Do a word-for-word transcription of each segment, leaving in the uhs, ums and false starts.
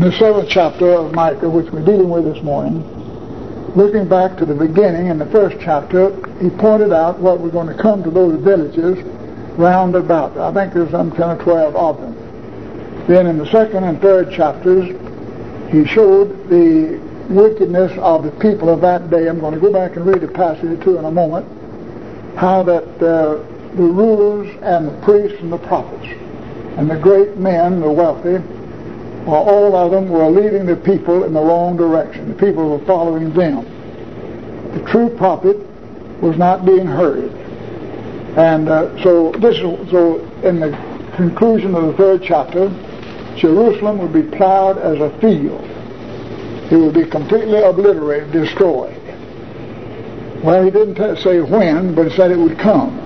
the seventh chapter of Micah, which we're dealing with this morning, looking back to the beginning in the first chapter, he pointed out what we're going to come to those villages round about. I think there's some ten or twelve of them. Then in the second and third chapters, he showed the wickedness of the people of that day. I'm going to go back and read the passage or two in a moment. How that uh, the rulers and the priests and the prophets and the great men, the wealthy, well, all of them were leading the people in the wrong direction. The people were following them. The true prophet was not being heard. And uh, so this is, so in the conclusion of the third chapter, Jerusalem would be plowed as a field. It would be completely obliterated, destroyed. Well, he didn't t- say when, but he said it would come.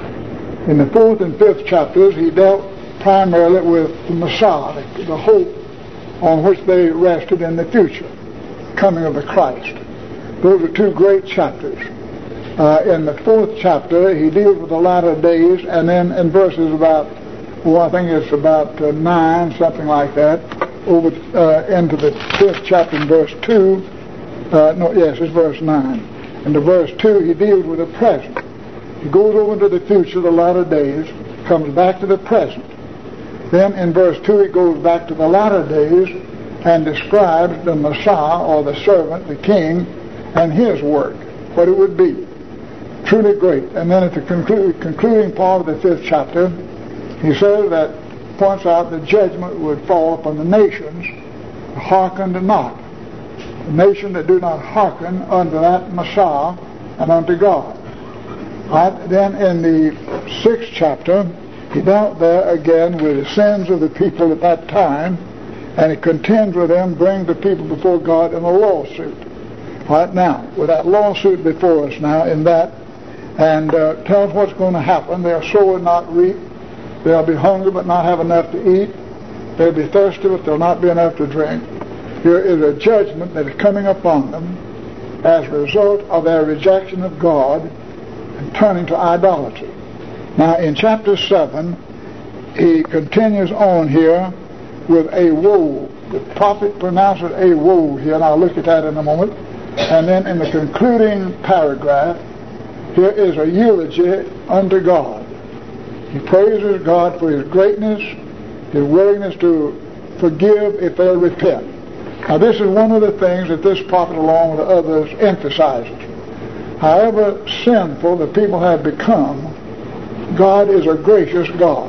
In the fourth and fifth chapters, he dealt primarily with the Messiah, the, the hope on which they rested in the future, coming of the Christ. Those are two great chapters. Uh, in the fourth chapter, he deals with the latter days, and then in verses about, well, I think it's about uh, nine, something like that, over uh, into the fifth chapter in verse two. Uh, no, yes, it's verse nine. In the verse two, he deals with the present. He goes over into the future, the latter days, comes back to the present. Then in verse two, he goes back to the latter days and describes the Messiah, or the servant, the king, and his work, what it would be. Truly great. And then at the conclu- concluding part of the fifth chapter, he says that, points out the judgment would fall upon the nations that hearkened not. The nation that do not hearken unto that Messiah and unto God. Right? Then in the sixth chapter, he dealt there again with the sins of the people at that time, and he contends with them, bring the people before God in a lawsuit. Right now, with that lawsuit before us now in that, and uh, tells what's going to happen. They'll sow and not reap. They'll be hungry but not have enough to eat. They'll be thirsty but there'll not be enough to drink. Here is a judgment that is coming upon them as a result of their rejection of God and turning to idolatry. Now in chapter seven, he continues on here with a woe. The prophet pronounces a woe here, and I'll look at that in a moment. And then in the concluding paragraph, here is a eulogy unto God. He praises God for his greatness, his willingness to forgive if they'll repent. Now this is one of the things that this prophet, along with others, emphasizes. However sinful the people have become, God is a gracious God.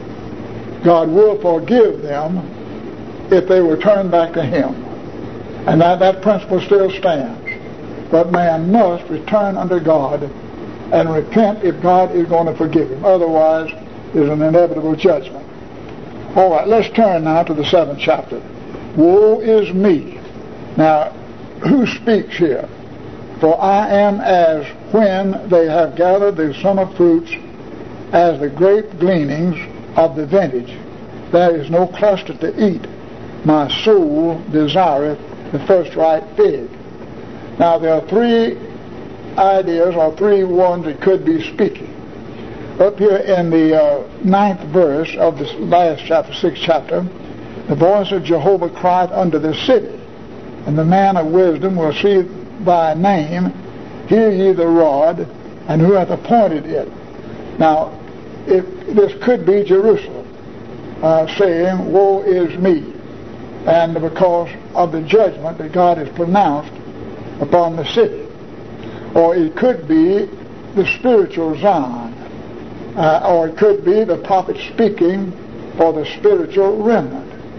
God will forgive them if they return back to him. And that, that principle still stands. But man must return unto God and repent if God is going to forgive him. Otherwise, there's an inevitable judgment. All right, let's turn now to the seventh chapter. Woe is me. Now, who speaks here? For I am as when they have gathered the summer fruits, as the grape gleanings of the vintage. There is no cluster to eat. My soul desireth the first ripe fig. Now, there are three ideas, or three ones that could be speaking. Up here in the uh, ninth verse of this last chapter, sixth chapter, the voice of Jehovah crieth unto the city, and the man of wisdom will see thy name, hear ye the rod, and who hath appointed it. Now, if this could be Jerusalem, uh, saying, woe is me, and because of the judgment that God has pronounced upon the city. Or it could be the spiritual Zion, uh, or it could be the prophet speaking for the spiritual remnant.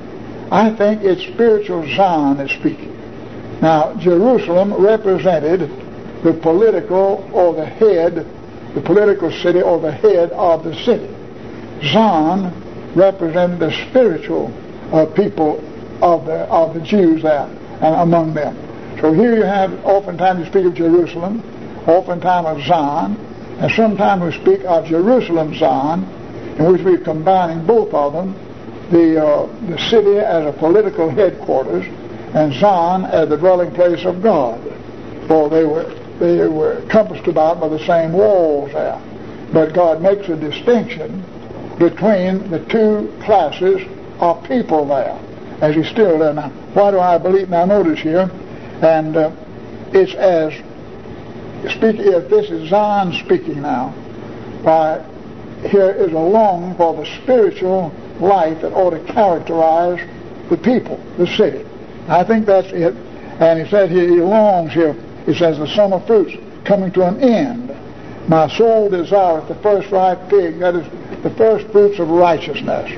I think it's spiritual Zion that's speaking. Now, Jerusalem represented the political or the head, the political city or the head of the city. Zion represented the spiritual uh, people of the of the Jews there and among them. So here you have, oftentimes you speak of Jerusalem, oftentimes of Zion, and sometimes we speak of Jerusalem Zion, in which we're combining both of them, the uh, the city as a political headquarters, and Zion as the dwelling place of God. For they were they were compassed about by the same walls there. But God makes a distinction between the two classes of people there. as he's still there. Now, why do I believe? Now, notice here, and uh, it's as speak. If this is Zion speaking now, why here is a longing for the spiritual life that ought to characterize the people, the city. I think that's it. And he said he, he longs here. He says the summer fruits coming to an end. My soul desireth the first ripe fig, that is the first fruits of righteousness.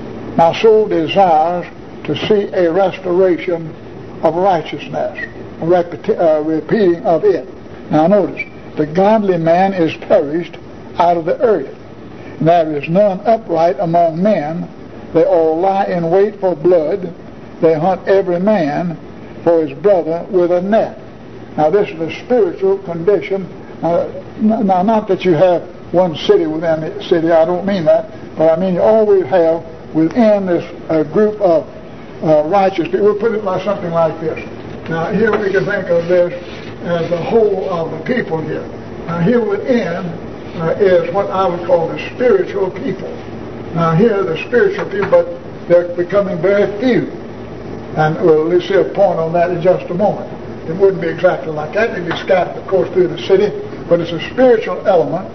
My soul desires to see a restoration of righteousness, a repeti- uh, repeating of it. Now notice, the godly man is perished out of the earth. And there is none upright among men. They all lie in wait for blood. They hunt every man for his brother with a net. Now this is the spiritual condition. Uh, now, not that you have one city within the city, I don't mean that, but I mean you always have within this uh, group of uh, righteous people. We'll put it like something like this. Now here we can think of this as the whole of the people here. Now here within uh, is what I would call the spiritual people. Now here the spiritual people, but they're becoming very few. And we'll see a point on that in just a moment. It wouldn't be exactly like that. They'd be scattered, of course, through the city. But it's a spiritual element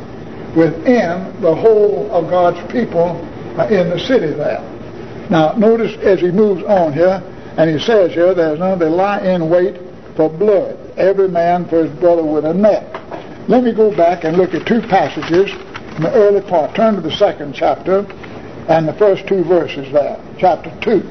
within the whole of God's people uh, in the city there. Now, notice as he moves on here, and he says here, there's none, they lie in wait for blood, every man for his brother with a net. Let me go back and look at two passages in the early part. Turn to the second chapter and the first two verses there. Chapter two.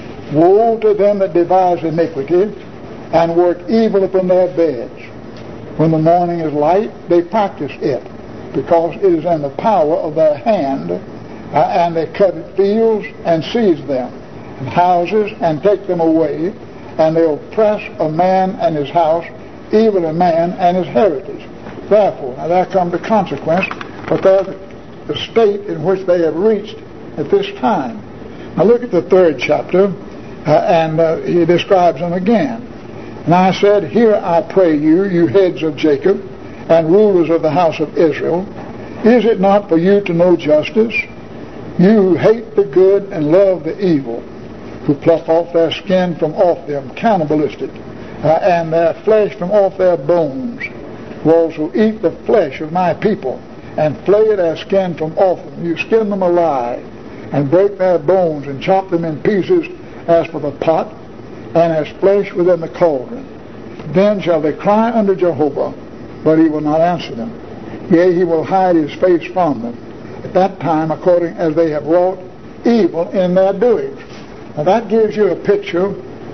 Woe to them that devise iniquity and work evil upon their beds. When the morning is light, they practice it, because it is in the power of their hand, uh, and they covet fields and seize them, and houses and take them away, and they oppress a man and his house, even a man and his heritage. Therefore, now there comes the consequence, but there's the state in which they have reached at this time. Now look at the third chapter, uh, and uh, he describes them again. And I said, hear, I pray you, you heads of Jacob, and rulers of the house of Israel, is it not for you to know justice? You who hate the good and love the evil, who pluck off their skin from off them, cannibalistic, uh, and their flesh from off their bones, who also eat the flesh of my people, and flay their skin from off them. You skin them alive, and break their bones, and chop them in pieces as for the pot, and as flesh within the cauldron. Then shall they cry unto Jehovah, but he will not answer them. Yea, he will hide his face from them at that time, according as they have wrought evil in their doings. Now that gives you a picture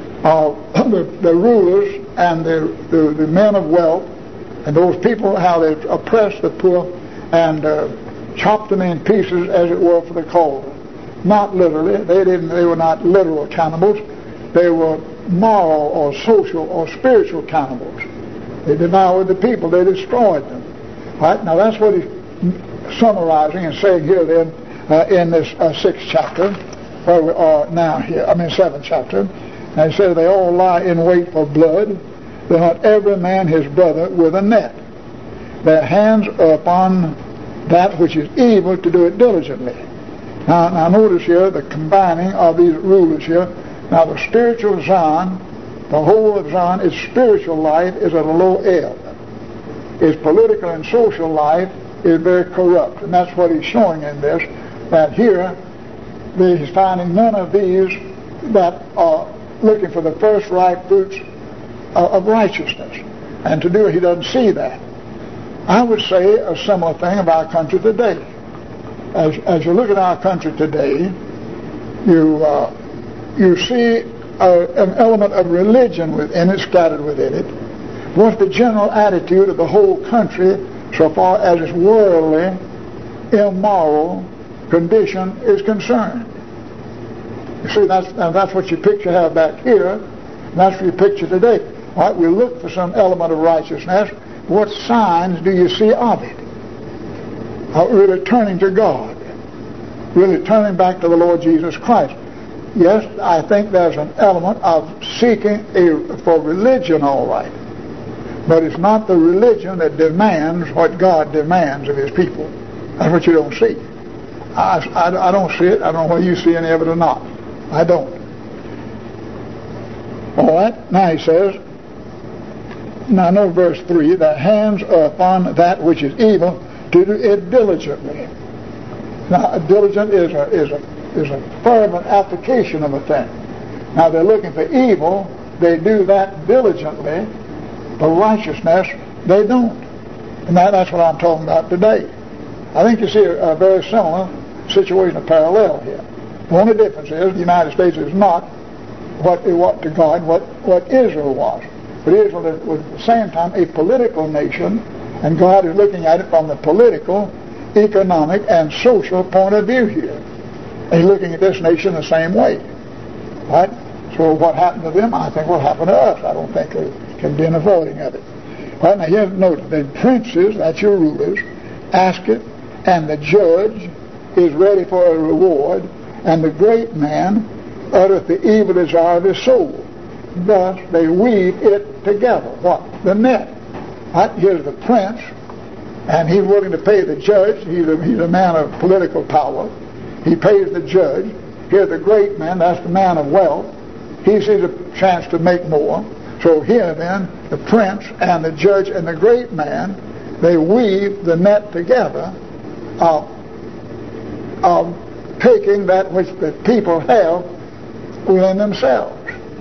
of the, the rulers and the, the, the men of wealth, and those people, how they oppressed the poor and uh, chopped them in pieces, as it were, for the cauldron. Not literally. They didn't. They were not literal cannibals. They were moral or social or spiritual cannibals. They devoured the people. They destroyed them. Right? Now that's what he's summarizing and saying here then uh, in this uh, sixth chapter, where we are now here. I mean seventh chapter. And he says they all lie in wait for blood. They hunt every man his brother with a net. Their hands are upon that which is evil to do it diligently. Now, now notice here the combining of these rulers here. Now the spiritual Zion, the whole of Zion, its spiritual life is at a low ebb. Its political and social life is very corrupt. And that's what he's showing in this, that here he's finding none of these that are looking for the first ripe fruits of righteousness. And to do it, he doesn't see that. I would say a similar thing of our country today. As, as you look at our country today, you uh, you see a, an element of religion within it, scattered within it. What's the general attitude of the whole country so far as its worldly, immoral condition is concerned? You see, that's, and that's what you picture have back here, and that's what you picture today. All right, we look for some element of righteousness. What signs do you see of it? Uh, really turning to God, really turning back to the Lord Jesus Christ. Yes, I think there's an element of seeking a, for religion, all right. But it's not the religion that demands what God demands of his people. That's what you don't see. I, I, I don't see it. I don't know whether you see any of it or not. I don't. All right, now he says, now know verse three, the hands are upon that which is evil to do it diligently. Now, diligent is a, is a, is a fervent application of a thing. Now, they're looking for evil, they do that diligently. For righteousness, they don't. And that, that's what I'm talking about today. I think you see a, a very similar situation, a parallel here. The only difference is the United States is not what it was to God, what, what Israel was. But Israel was at the same time a political nation, and God is looking at it from the political, economic, and social point of view here. And he's looking at this nation the same way. Right? So what happened to them, I think will happen to us. I don't think there can be an avoiding of it. Right, now here, note, the princes, that's your rulers, ask it, and the judge is ready for a reward, and the great man uttereth the evil desire of his soul. Thus they weave it together. What? The net. Right? Here's the prince, and he's willing to pay the judge. He's a, he's a man of political power. He pays the judge. Here's the great man, that's the man of wealth. He sees a chance to make more. So here then, the prince and the judge and the great man, they weave the net together of, of taking that which the people have within themselves.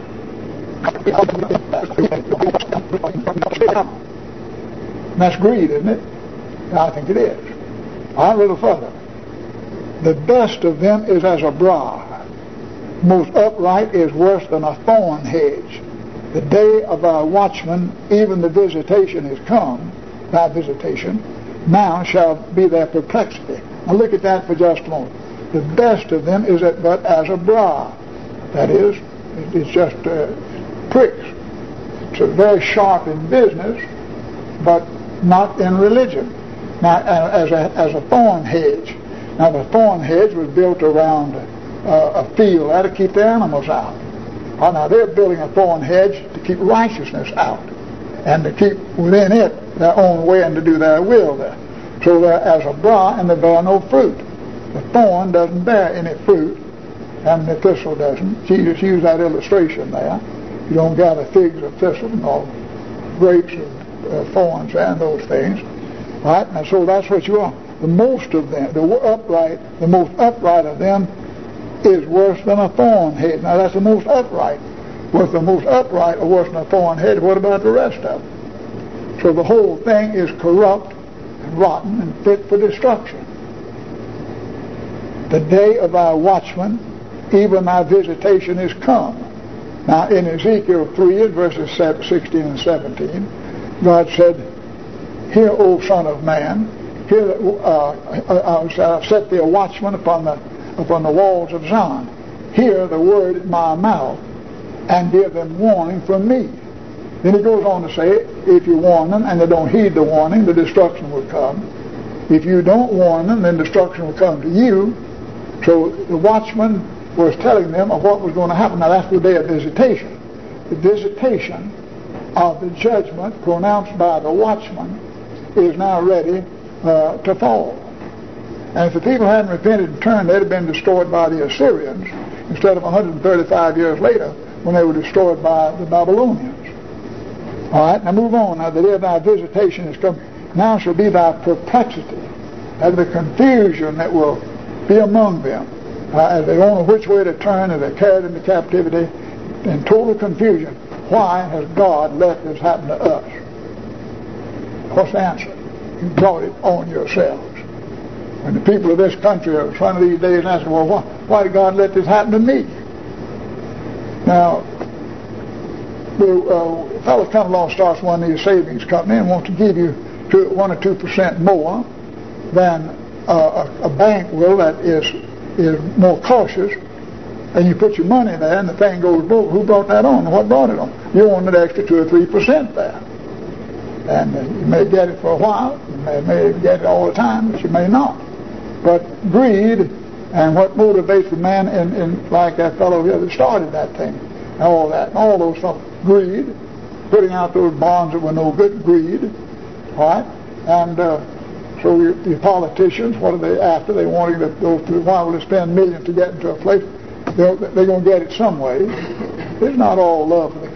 And that's greed, isn't it? I think it is. I'll go a little further. The best of them is as a briar. Most upright is worse than a thorn hedge. The day of our watchman, even the visitation is come, thy visitation, now shall be their perplexity. Now look at that for just a moment. The best of them is but as a briar. That is, it's just uh, pricks. It's very sharp in business, but not in religion. Now, as a, as a thorn hedge. Now, the thorn hedge was built around uh, a field there to keep the animals out. Oh, now, they're building a thorn hedge to keep righteousness out and to keep within it their own way and to do their will there. So they're as a briar and they bear no fruit. The thorn doesn't bear any fruit and the thistle doesn't. Jesus used that illustration there. You don't gather figs of thistle nor grapes of uh, thorns and those things. Right? And so that's what you are. The most of them, the upright, the most upright of them is worse than a thorn hedge. Now that's the most upright. Was the most upright or worse than a thorn hedge? What about the rest of them? So the whole thing is corrupt and rotten and fit for destruction. The day of our watchman, even our visitation is come. Now in Ezekiel three, verses sixteen and seventeen, God said, Hear, O Son of Man, hear, uh, I uh, set thee a watchman upon the upon the walls of Zion. Hear the word at my mouth, and give them warning from me. Then he goes on to say, if you warn them and they don't heed the warning, the destruction will come. If you don't warn them, then destruction will come to you. So the watchman was telling them of what was going to happen. Now that's the day of visitation. The visitation of the judgment pronounced by the watchman is now ready uh, to fall. And if the people hadn't repented and turned, they'd have been destroyed by the Assyrians instead of one hundred thirty-five years later when they were destroyed by the Babylonians. All right, now move on. Now the day of thy visitation is come. Now shall be thy perplexity, and the confusion that will be among them. Uh, as they don't know which way to turn, as they're carried into captivity, in total confusion. Why has God let this happen to us? What's the answer? You brought it on yourselves. When the people of this country are one of these days asking, well, why, why did God let this happen to me? Now, the uh, fellow comes along, starts one of these savings companies and wants to give you two, one or two percent more than uh, a, a bank will that is is more cautious, and you put your money there and the thing goes broke. Who brought that on? What brought it on? You want an extra two or three percent there. And uh, you may get it for a while, you may, may get it all the time, but you may not. But greed and what motivates the man in, in like that fellow here that started that thing, and all that, and all those stuff, greed, putting out those bonds that were no good, greed, all right? And uh, so your, your politicians, what are they after? They want you to go through, why will they spend millions to get into a place? They're, they're going to get it some way. It's not all love for the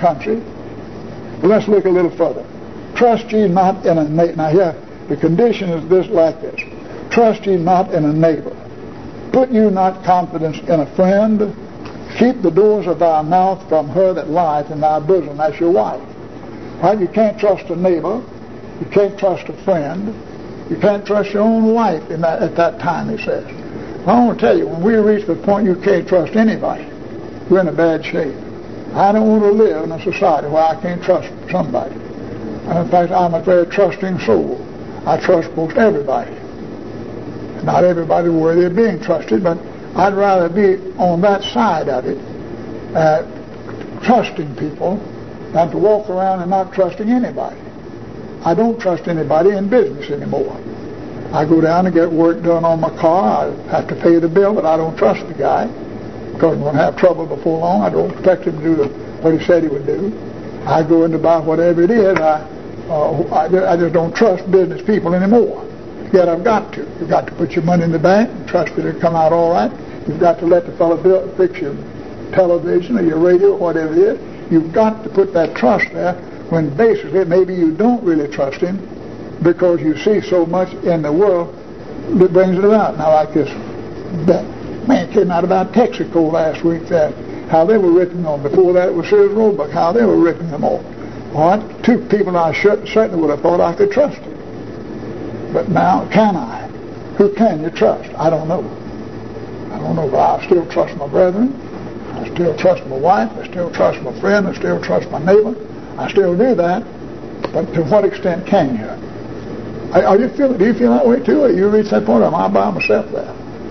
country. But let's look a little further. Trust ye not in a neighbor. Now here, the condition is this like this. Trust ye not in a neighbor. Put you not confidence in a friend. Keep the doors of thy mouth from her that lieth in thy bosom. That's your wife. Right? You can't trust a neighbor. You can't trust a friend. You can't trust your own wife in that, at that time, he says. I want to tell you, when we reach the point you can't trust anybody, we're in a bad shape. I don't want to live in a society where I can't trust somebody. And in fact, I'm a very trusting soul. I trust most everybody. Not everybody worthy of being trusted, but I'd rather be on that side of it, uh, trusting people, than to walk around and not trusting anybody. I don't trust anybody in business anymore. I go down and get work done on my car. I have to pay the bill, but I don't trust the guy because I'm going to have trouble before long. I don't expect him to do the, what he said he would do. I go in to buy whatever it is. I, uh, I, I just don't trust business people anymore. Yet I've got to. You've got to put your money in the bank and trust that it'll come out all right. You've got to let the fellow build, fix your television or your radio or whatever it is. You've got to put that trust there when basically maybe you don't really trust him because you see so much in the world that brings it about. Now like this, that man came out about Texaco last week, that how they were ripping them. Before that it was Sears Roebuck, how they were ripping them off. What? Two people I certainly would have thought I could trust them. But now, can I? Who can you trust? I don't know. I don't know, but I still trust my brethren. I still trust my wife. I still trust my friend. I still trust my neighbor. I still do that. But to what extent can you? Are you feel, do you feel that way too? Or you reach that point, or am I by myself there?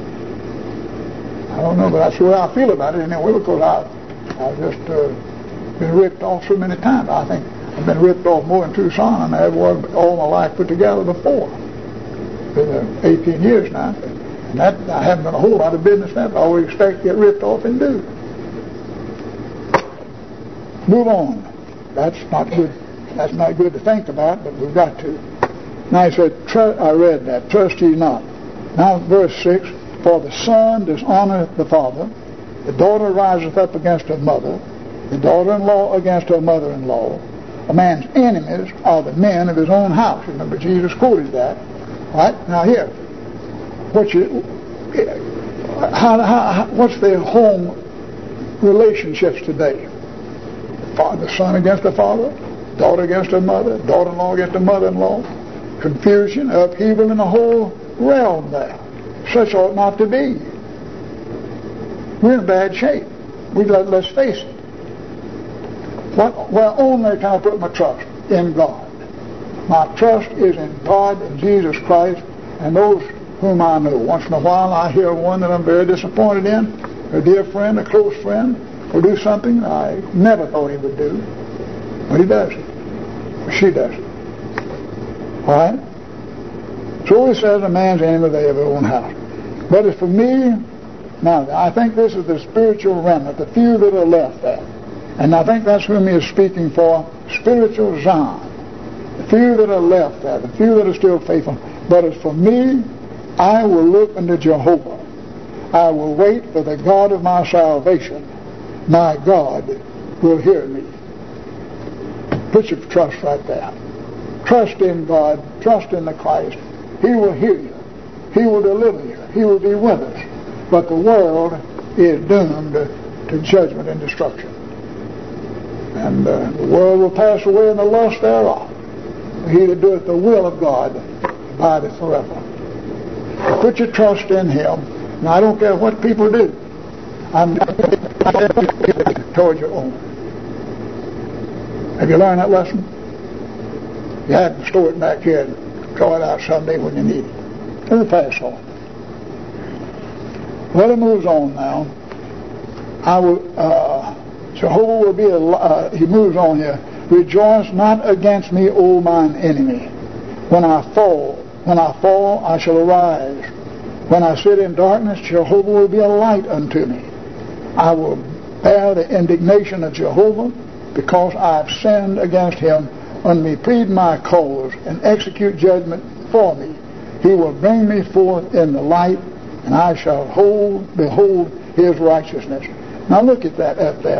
I don't know, but that's the way I feel about it anyway, because I, I've just uh, been ripped off so many times. I think I've been ripped off more in Tucson than I ever was all my life put together before. Been uh, eighteen years now. And that, I haven't done a whole lot of business now, but I always expect to get ripped off and do. Move on. That's not good. That's not good to think about, but we've got to. Now he said, Tr- I read that, trust ye not. Now verse six, for the son dishonoreth the father, the daughter riseth up against her mother, the daughter-in-law against her mother-in-law. A man's enemies are the men of his own house. Remember, Jesus quoted that. All right? Now here, what you, how, how, what's the home relationships today? The, father, the son against the father, daughter against her mother, daughter-in-law against her mother-in-law. Confusion, upheaval in the whole realm there. Such ought not to be. We're in bad shape. We let, let's face it. What, well, only can I put my trust in God. My trust is in God and Jesus Christ and those whom I know. Once in a while I hear one that I'm very disappointed in, a dear friend, a close friend, will do something I never thought he would do. But he does it. Or she does it. All right? So he says a man's enemy they have their own house. But as for me, now I think this is the spiritual remnant, the few that are left there. And I think that's whom he is speaking for, spiritual Zion. The few that are left there, the few that are still faithful. But as for me, I will look unto Jehovah. I will wait for the God of my salvation. My God will hear me. Put your trust right there. Trust in God. Trust in the Christ. He will hear you. He will deliver you. He will be with us. But the world is doomed to judgment and destruction. And uh, the world will pass away in the lust thereof. He that doeth the will of God abideth forever. Put your trust in Him. Now, I don't care what people do. I'm toward your own. Have you learned that lesson? You had to store it back here and draw it out someday when you need it. Let me pass on. Well, it moves on now. I will, uh, Jehovah will be, a, uh, he moves on here. Rejoice not against me, O mine enemy. When I fall, when I fall, I shall arise. When I sit in darkness, Jehovah will be a light unto me. I will bear the indignation of Jehovah because I have sinned against him. When me plead my cause and execute judgment for me, he will bring me forth in the light, and I shall hold, behold his righteousness. Now look at that up there.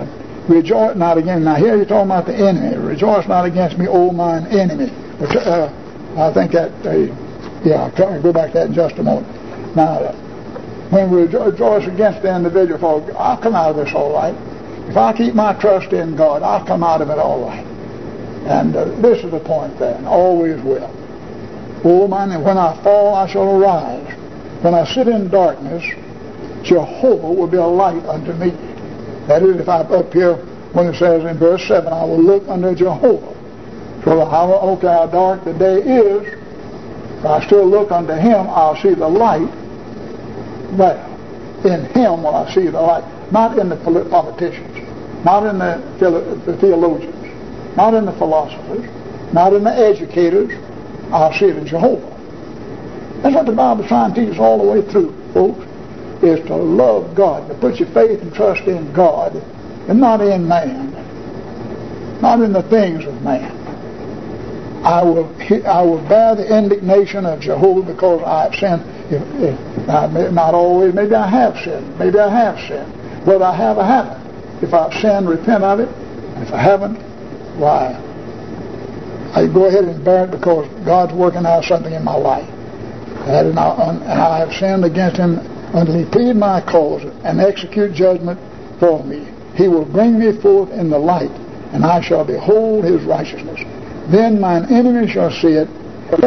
Rejoice not against, now here you're talking about the enemy. Rejoice not against me, O mine enemy. Uh, I think that, uh, yeah, I'll try to go back to that in just a moment. Now, uh, when we rejoice against the individual, folks, I'll come out of this all right. If I keep my trust in God, I'll come out of it all right. And uh, this is the point there, and always will. O mine, when I fall, I shall arise. When I sit in darkness, Jehovah will be a light unto me. That is, if I'm up here, when it says in verse seven, I will look unto Jehovah. So how, okay, how dark the day is, if I still look unto Him, I'll see the light there. In Him will I see the light. Not in the politicians, not in the, the theologians, not in the philosophers, not in the educators. I'll see it in Jehovah. That's what the Bible's trying to teach us all the way through, folks, is to love God, to put your faith and trust in God, and not in man, not in the things of man. I will I will bear the indignation of Jehovah because I have sinned. If, if, not always, maybe I have sinned. Maybe I have sinned. Whether I have or haven't. If I've sinned, repent of it. If I haven't, why? I go ahead and bear it because God's working out something in my life. And I have sinned against Him until He plead my cause and execute judgment for me. He will bring me forth in the light, and I shall behold His righteousness. Then mine enemy shall see it.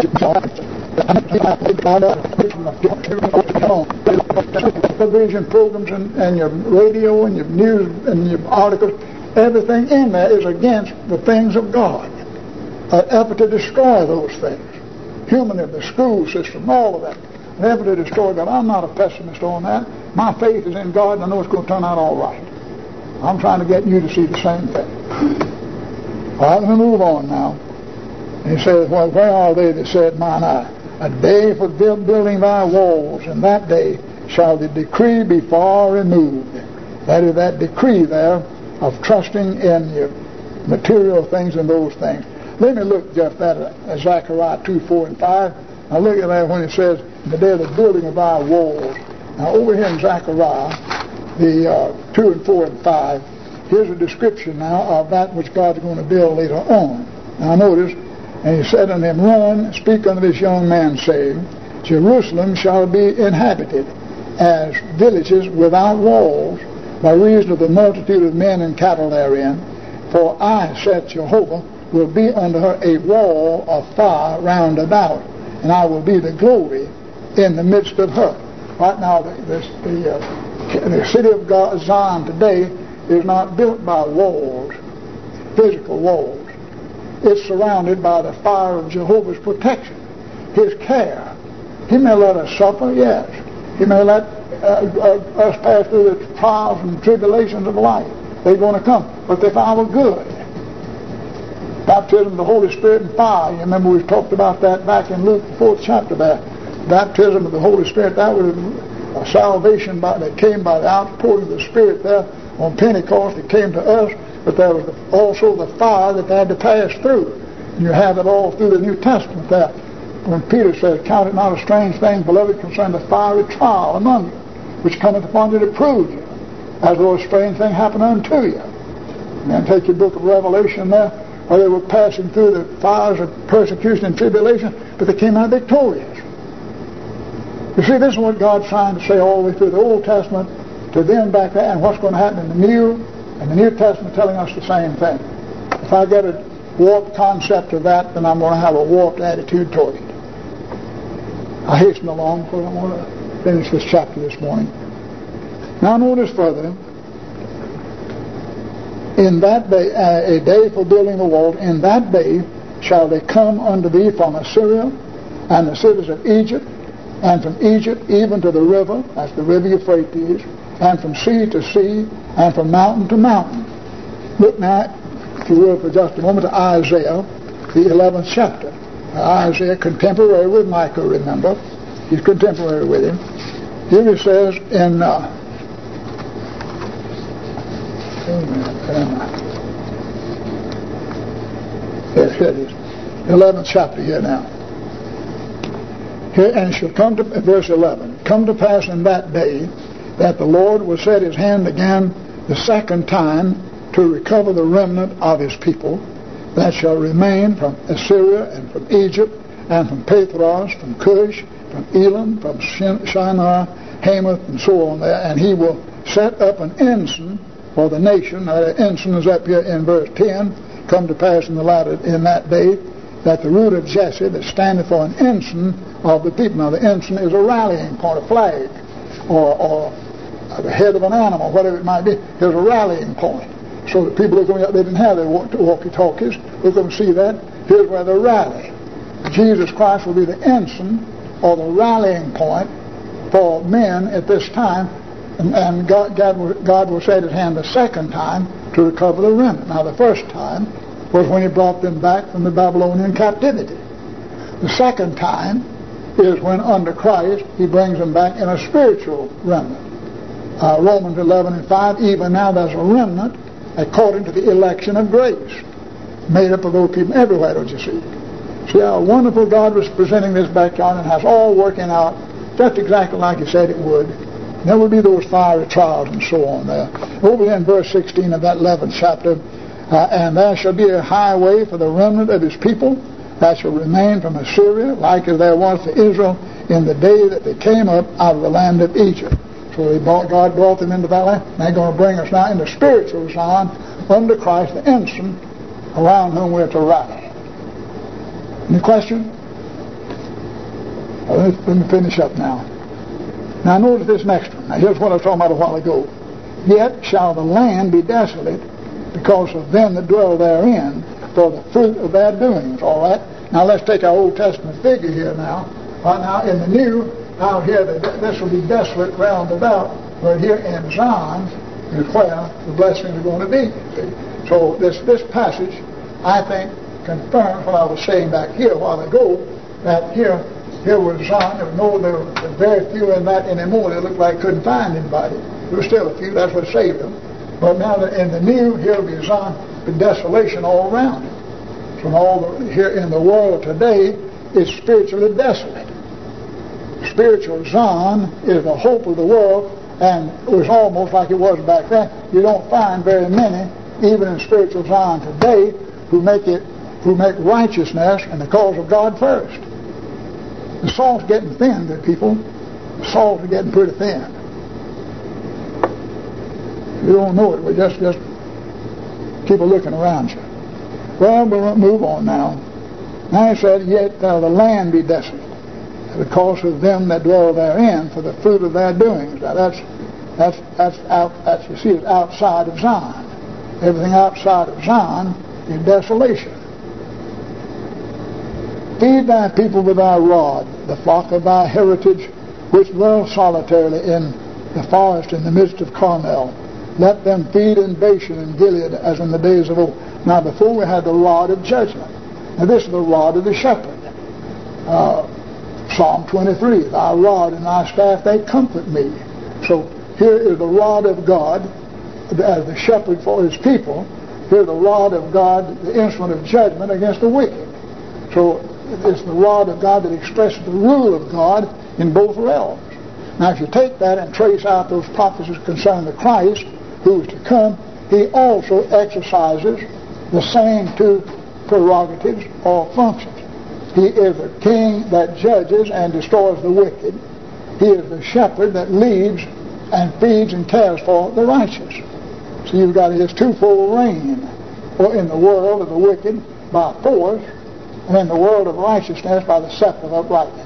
Television programs and, and your radio and your news and your articles, everything in there is against the things of God. An effort to destroy those things. Humanism, the school system, all of that. An effort to destroy God. I'm not a pessimist on that. My faith is in God, and I know it's going to turn out all right. I'm trying to get you to see the same thing. All right, let me move on now. He says, well, where are they that said, mine eye? A day for building thy walls, and that day shall the decree be far removed. That is that decree there of trusting in your material things and those things. Let me look, Jeff, that at Zechariah two, four, and five. Now look at that when it says, the day of the building of thy walls. Now over here in Zechariah, the uh, two and four and five, here's a description now of that which God's going to build later on. Now notice, and he said unto him, run, speak unto this young man, saying, Jerusalem shall be inhabited as villages without walls, by reason of the multitude of men and cattle therein. For I, saith Jehovah, will be unto her a wall of fire round about, and I will be the glory in the midst of her. Right now, the, the, the, uh, the city of God, Zion today is not built by walls, physical walls. It's surrounded by the fire of Jehovah's protection, His care. He may let us suffer, yes. He may let uh, uh, us pass through the trials and tribulations of life. They're going to come, but if I were good. Baptism of the Holy Spirit and fire. You remember we talked about that back in Luke, the fourth chapter there. Baptism of the Holy Spirit, that was a salvation by, that came by the outpouring of the Spirit there on Pentecost. It came to us. But there was also the fire that they had to pass through. And you have it all through the New Testament there. When Peter said, count it not a strange thing, beloved, concerning the fiery trial among you, which cometh upon you to prove you, as though a strange thing happened unto you. And then take your book of Revelation there, where they were passing through the fires of persecution and tribulation, but they came out victorious. You see, this is what God's trying to say all the way through the Old Testament to them back there, and what's going to happen in the New. And the New Testament telling us the same thing. If I get a warped concept of that, then I'm going to have a warped attitude toward it. I hasten along because I want to finish this chapter this morning. Now notice further, in that day, uh, a day for building the wall, in that day shall they come unto thee from Assyria, and the cities of Egypt, and from Egypt even to the river, that's the river Euphrates, and from sea to sea, and from mountain to mountain. Look now, if you will, for just a moment, to Isaiah, the eleventh chapter. Isaiah, contemporary with Micah, remember. He's contemporary with him. Here he says in, uh, yes, here it is, eleventh chapter here now. Here, and it shall come to, verse eleven, come to pass in that day that the Lord will set His hand again the second time to recover the remnant of his people that shall remain from Assyria and from Egypt and from Pathros, from Cush, from Elam, from Shinar, Hamath, and so on there. And he will set up an ensign for the nation. Now, the ensign is up here in verse ten. Come to pass in the latter in that day that the root of Jesse that standeth for an ensign of the people. Now, the ensign is a rallying point, a flag, or, or the head of an animal, whatever it might be. There's a rallying point. So that people are going out, they didn't have their walkie-talkies. They're going to see that. Here's where they rally. Jesus Christ will be the ensign or the rallying point for men at this time. And, and God, God, will, God will set his hand the second time to recover the remnant. Now, the first time was when he brought them back from the Babylonian captivity. The second time is when under Christ he brings them back in a spiritual remnant. Uh, Romans eleven and five, even now there's a remnant according to the election of grace, made up of those people everywhere, don't you see? See how wonderful God was presenting this backyard and has all working out just exactly like he said it would. There will be those fiery trials and so on there. Over in verse sixteen of that eleventh chapter, uh, and there shall be a highway for the remnant of his people that shall remain from Assyria, like as there was for Israel in the day that they came up out of the land of Egypt. So he brought, God brought them into that land. They're going to bring us now into spiritual Zion under Christ, the ensign around whom we're to rally. Any question? Well, let, let me finish up now. Now notice this next one. Now here's what I was talking about a while ago. Yet shall the land be desolate because of them that dwell therein, for the fruit of their doings. All right? Now let's take our Old Testament figure here now. Right now in the New, out here, this will be desolate round about, but here in Zion is where the blessings are going to be. See? So this, this passage, I think, confirms what I was saying back here a while ago, that here here was Zion. There was no, there were very few in that anymore. They looked like couldn't find anybody. There were still a few. That's what saved them. But now that in the New, here will be Zion, the desolation all around it. So all the, here in the world today, it's spiritually desolate. Spiritual Zion is the hope of the world, and it was almost like it was back then. You don't find very many, even in spiritual Zion today, who make it, who make righteousness and the cause of God first. The salt's getting thin, good people. The salt is getting pretty thin. You don't know it, but just just keep a looking around you. Well, we'll move on now. Now he said, yet shall the land be desolate, because of them that dwell therein, for the fruit of their doings. Now that's that's that's out. That's, you see, it's outside of Zion. Everything outside of Zion is desolation. Feed thy people with thy rod, the flock of thy heritage, which dwell solitarily in the forest in the midst of Carmel. Let them feed in Bashan and Gilead as in the days of old. Now, before we had the rod of judgment. Now, this is the rod of the shepherd. Uh, Psalm twenty-three, thy rod and thy staff, they comfort me. So here is the rod of God as the shepherd for his people. Here the rod of God, the instrument of judgment against the wicked. So it's the rod of God that expresses the rule of God in both realms. Now if you take that and trace out those prophecies concerning the Christ who is to come, he also exercises the same two prerogatives or functions. He is a king that judges and destroys the wicked. He is the shepherd that leads and feeds and cares for the righteous. So you've got his twofold reign, or in the world of the wicked by force, and in the world of righteousness by the scepter of uprightness.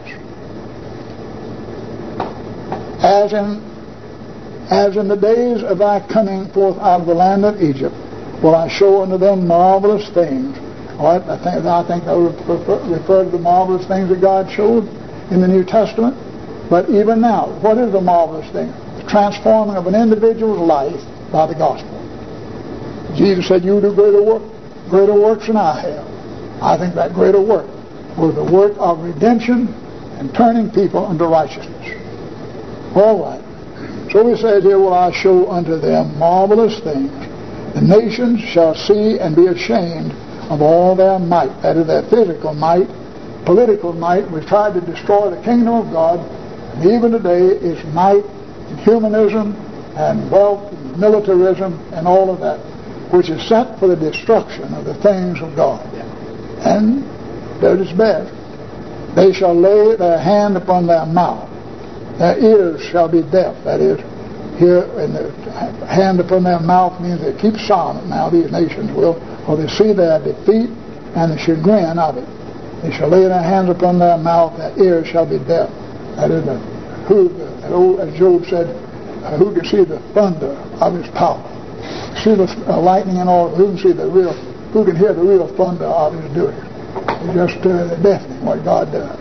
As in, as in the days of thy coming forth out of the land of Egypt, will I show unto them marvelous things. All right, I think, I think that would refer to the marvelous things that God showed in the New Testament. But even now, what is the marvelous thing? The transforming of an individual's life by the gospel. Jesus said, you do greater work, greater works than I have. I think that greater work was the work of redemption and turning people unto righteousness. All right. So he says here, will I show unto them marvelous things. The nations shall see and be ashamed of all their might. That is their physical might, political might, which tried to destroy the kingdom of God. And even today is might in humanism and wealth and militarism and all of that. which is set for the destruction of the things of God. And that is best. They shall lay their hand upon their mouth. Their ears shall be deaf. That is, here in the hand upon their mouth means they keep silent now, these nations will, or they see their defeat and the chagrin of it. They shall lay their hands upon their mouth, their ears shall be deaf. That is, the, who, the, as Job said, uh, who can see the thunder of his power? See the uh, lightning and all, who can see the real, who can hear the real thunder of his doing? It's just uh, deafening what God does.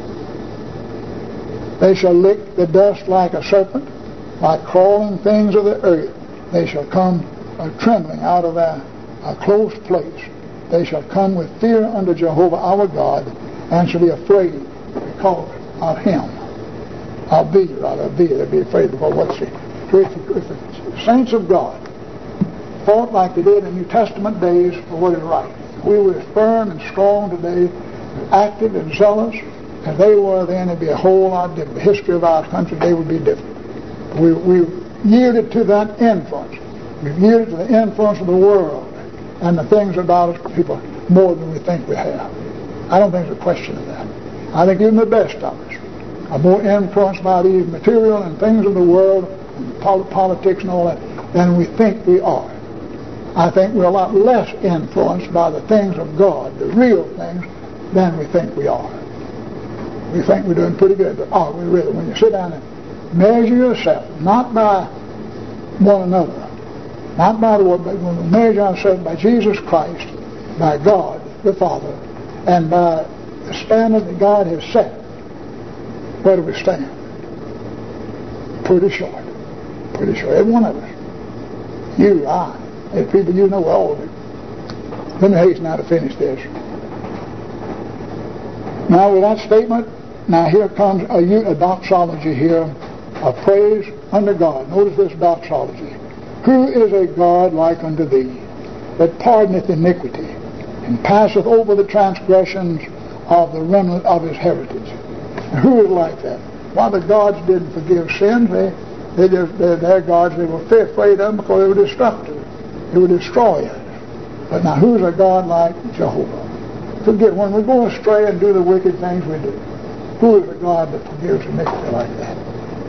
They shall lick the dust like a serpent, like crawling things of the earth. They shall come uh, trembling out of their uh, close place. They shall come with fear unto Jehovah our God, and shall be afraid because of him. Of thee, rather, of thee. They'll be afraid because what's the... So if, if the saints of God fought like they did in New Testament days for what is right, we were firm and strong today, active and zealous, as they were then, it'd be a whole lot different. The history of our country today would be different. We, we yielded to that influence. We've yielded to the influence of the world and the things about us, people, more than we think we have. I don't think there's a question of that. I think even the best of us are more influenced by these material and things of the world, and politics and all that, than we think we are. I think we're a lot less influenced by the things of God, the real things, than we think we are. We think we're doing pretty good, but are we really? When you sit down and measure yourself, not by one another, not by the world, but when we measure ourselves by Jesus Christ, by God the Father, and by the standard that God has set, where do we stand? Pretty short. Pretty short. Every one of us. You, I. There's people you know, all of it. Let me hasten now to finish this. Now with that statement, now here comes a, a doxology here, a praise unto God. Notice this doxology. Who is a God like unto thee, that pardoneth iniquity, and passeth over the transgressions of the remnant of his heritage? And who is like that? Why, the gods didn't forgive sins. They, they just, they're, they're gods, they were afraid of them because they were destructive. They would destroy us. But now who's a God like Jehovah? Forget, when we go astray and do the wicked things we do, who is a God that forgives iniquity like that?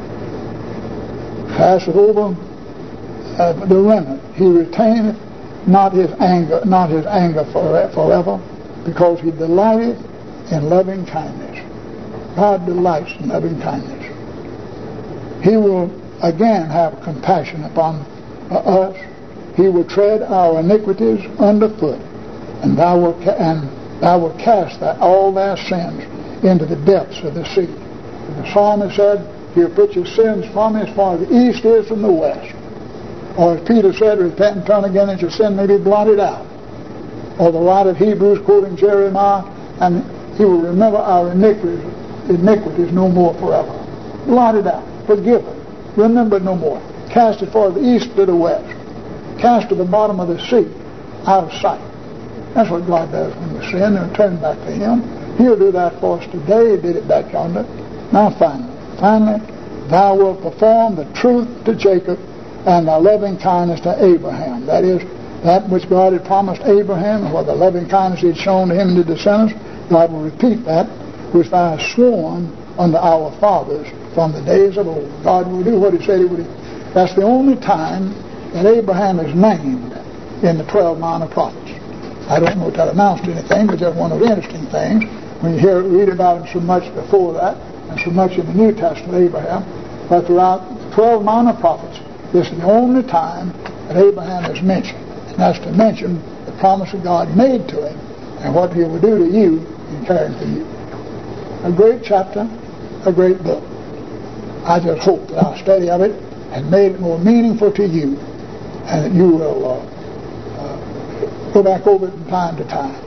Passeth over uh, the remnant. He retaineth not his anger, not his anger forever, because he delighteth in loving kindness. God delights in loving kindness. He will again have compassion upon uh, us. He will tread our iniquities underfoot, and thou wilt ca- and thou wilt cast thy, all their sins into the depths of the sea. The psalmist said, he'll put your sins from as far as the east is from the west. Or as Peter said, repent and turn again, and your sin may be blotted out. Or the writer of Hebrews quoting Jeremiah, and he will remember our iniquities, iniquities no more forever. Blotted out, forgiven, remembered no more. Cast as far as the east to the west. Cast to the bottom of the sea, out of sight. That's what God does when we sin and turn back to him. He'll do that for us today. He did it back yonder. Now finally, finally, thou wilt perform the truth to Jacob and thy loving kindness to Abraham. That is, that which God had promised Abraham and what the loving kindness he had shown to him and the descendants, God will repeat that which thou hast sworn unto our fathers from the days of old. God will do what he said he would do. That's the only time that Abraham is named in the twelve minor prophets. I don't know if that amounts to anything, but just one of the interesting things. When you hear read about him so much before that, and so much in the New Testament, Abraham, but throughout the twelve minor prophets, this is the only time that Abraham is mentioned. And that's to mention the promise of God made to him and what he will do to you in caring for you. A great chapter, a great book. I just hope that our study of it has made it more meaningful to you, and that you will uh, uh, go back over it from time to time.